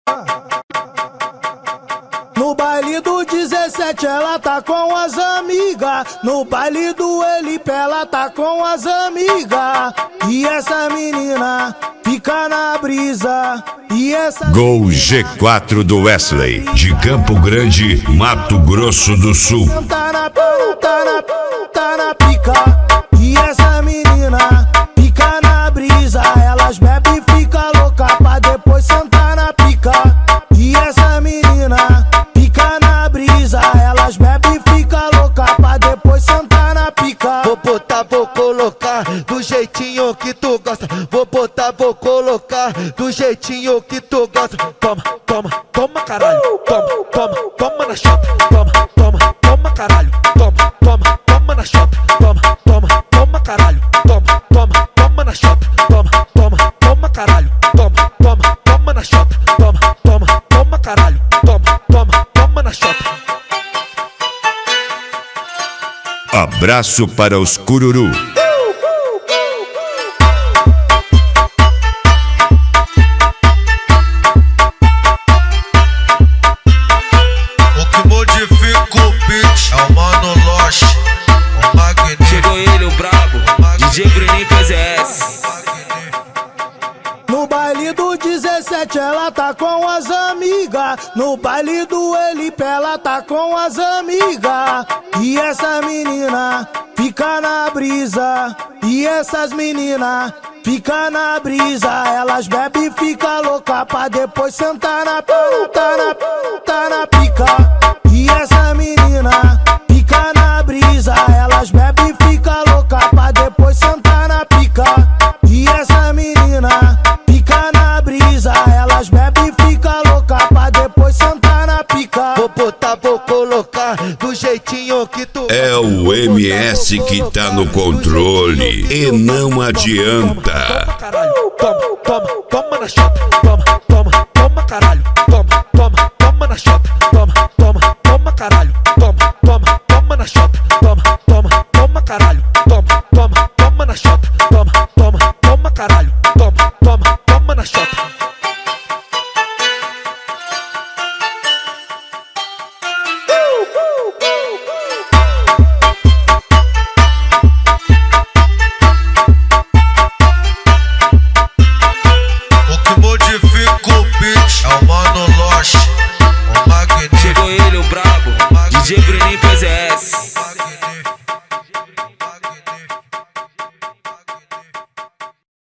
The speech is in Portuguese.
No baile do 17 ela tá com as amigas. No baile do Elipe ela tá com as amigas. E essa menina fica na brisa. E essa Gol G4 do Wesley, de Campo Grande, Mato Grosso do Sul. Tá na pica. E essa menina fica na brisa. Elas bebem e fica louca pra depois sentar na pica. E essa menina fica na brisa. Elas bebem e fica louca pra depois sentar na pica. Vou botar, vou colocar do jeitinho que tu gosta. Vou botar, vou colocar do jeitinho que tu gosta. Toma, toma, toma caralho. Toma, toma, toma na chota. Toma, toma, toma caralho. Toma, toma, toma na chota. Toma, toma, toma caralho. Toma, toma, toma na chota. Toma, toma, toma caralho. Toma, toma, toma na chota. Toma, toma, toma caralho. Toma, toma, toma na chota. Abraço para os cururu. O que modifica o beat é o Mano Loche, o Magnífico. Chegou ele, o brabo, DJ Bruninho PZS. No baile do 17 ela tá com as amigas. No baile do Elipe ela tá com as amigas. E essa menina fica na brisa. E essas meninas fica na brisa. Elas bebem e fica louca pra depois sentar na pica. E essa menina fica na brisa. Elas bebem e fica louca pra depois sentar na pica. E essa menina fica na brisa. Elas bebem e fica louca pra depois sentar na pica. Vou botar, vou colocar do jeitinho que tu É o MS que tá no controle e não adianta. Toma, caralho. Toma, toma, toma na chota. Toma,